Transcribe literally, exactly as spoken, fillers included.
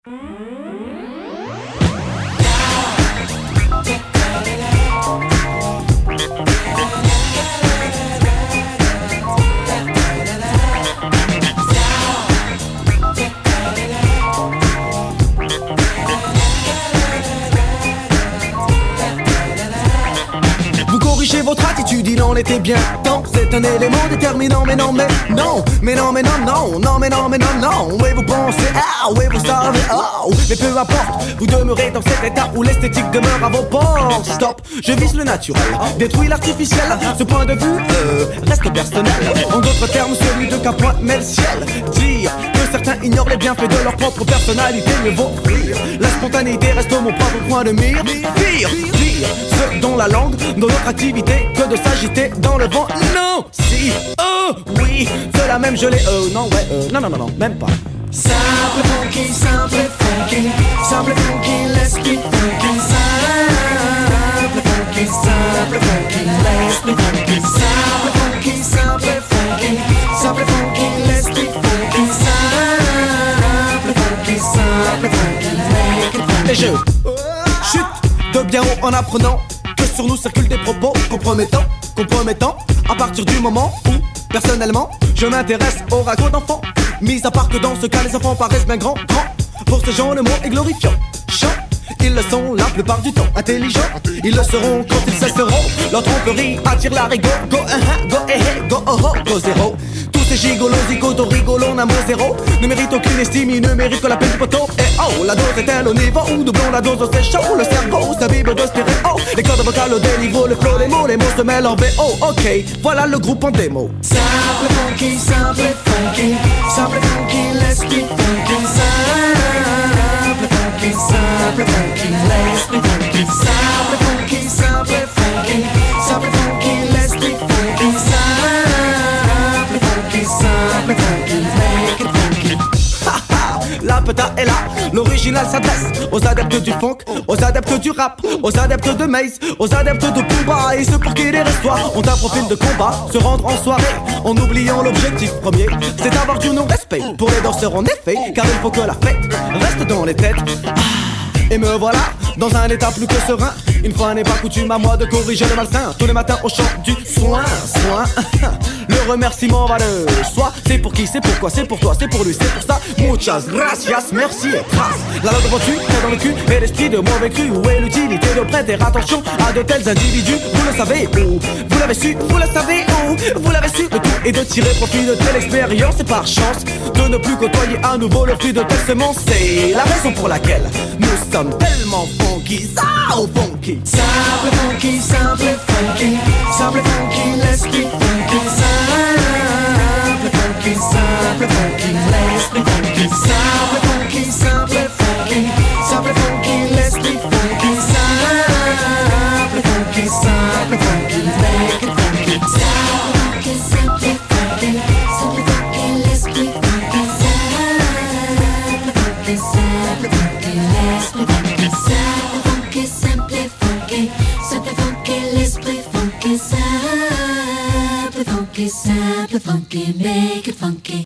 Vous corrigez votre attitude, il en était bien temps. C'est un élément déterminant, mais non, mais non, mais non, mais non, non, non, mais non, mais non, non. Oui, vous pensez, ah, oui, vous savez, oh, mais peu importe, vous demeurez dans cet état où l'esthétique demeure à vos portes. Stop, je vise le naturel, détruis l'artificiel. Ce point de vue euh, reste personnel. En d'autres termes, celui de Capoin met le ciel. Dire que certains ignorent les bienfaits de leur propre personnalité, mieux vaut fuir. La spontanéité reste mon propre point de mire. Pire, pire, ce dont la langue, dans notre activité, que de s'agiter dans le vent. Non, si, oh, oui, cela même je l'ai, euh, non, ouais, euh, non, non, non, non, même pas. Simple funky, simple funky, simple funky, let's be funky. Simple funky, simple funky, let's be funky. Simple funky, simple funky, simple funky, let's be funky. Simple funky, simple funky, make it funky. Et je chute de bien haut en apprenant que sur nous circulent des propos compromettants, compromettants. À partir du moment où, personnellement, je m'intéresse au ragot d'enfants. Mis à part que dans ce cas, les enfants paraissent bien grands, grands. Pour ces gens, le mot est glorifiant. Chant, ils le sont la plupart du temps. Intelligents, ils le seront quand ils cesseront. Leur tromperie attire la rigo. Go, uh -huh, go, eh, eh, go, oh, oh, go, zéro. Tous ces gigolos, zigotos, rigolons, un mot zéro. Ne méritent aucune estime, ils ne méritent que la peine du poteau. Et oh, la dose est-elle au niveau où doublons la dose, c'est chaud. Le cerveau s'abîme de stéréo. Les cordes vocales au déniveau, le flow, les mots, les mots se mêlent en V O. Ok, voilà le groupe en démo. Simple funky, simple funky, simple funky, let's be funky. Simple funky, simple funky, let's be funky. Simple funky, simple funky, simple funky, let's be funky. Simple funky, simple funky, make it funky. La peta est là, l'original s'adresse aux adeptes du funk, aux adeptes du rap, aux adeptes de Maze, aux adeptes de Booba. Et ceux pour qui les restoirs ont un profil de combat, se rendre en soirée en oubliant l'objectif premier, c'est d'avoir du non-respect pour les danseurs en effet, car il faut que la fête reste dans les têtes. Et me voilà dans un état plus que serein. Une fois n'est pas coutume à moi de corriger le malsain. Tous les matins au chant du soin, soin. Le remerciement va le soi. C'est pour qui, c'est pourquoi, c'est pour toi, c'est pour lui, c'est pour ça. Muchas gracias, merci et trace. La langue reçue, c'est dans le cul. Et l'esprit de mauvais cru. Où est l'utilité de prêter attention à de tels individus? Vous le savez où? Vous l'avez su, vous le savez où? Vous l'avez su, le tout est de tirer profit de telle expérience. Et par chance de ne plus côtoyer à nouveau le fruit de telle semence. C'est la raison pour laquelle nous sommes tellement funky, so funky. Simple funky, simple funky, simple funky, let's be funky. Simple funky, simple funky, let's be funky. Simple funky, simple funky, simple funky, let's be funky. Simple funky, simple funky, make it funky. Simple funky, simple funky, simple funky, let's be funky. Simple funky, simple funky, let's be funky. Simple funky, simple funky, simple funky, let's be funky. Simple funky, simple funky, make it funky.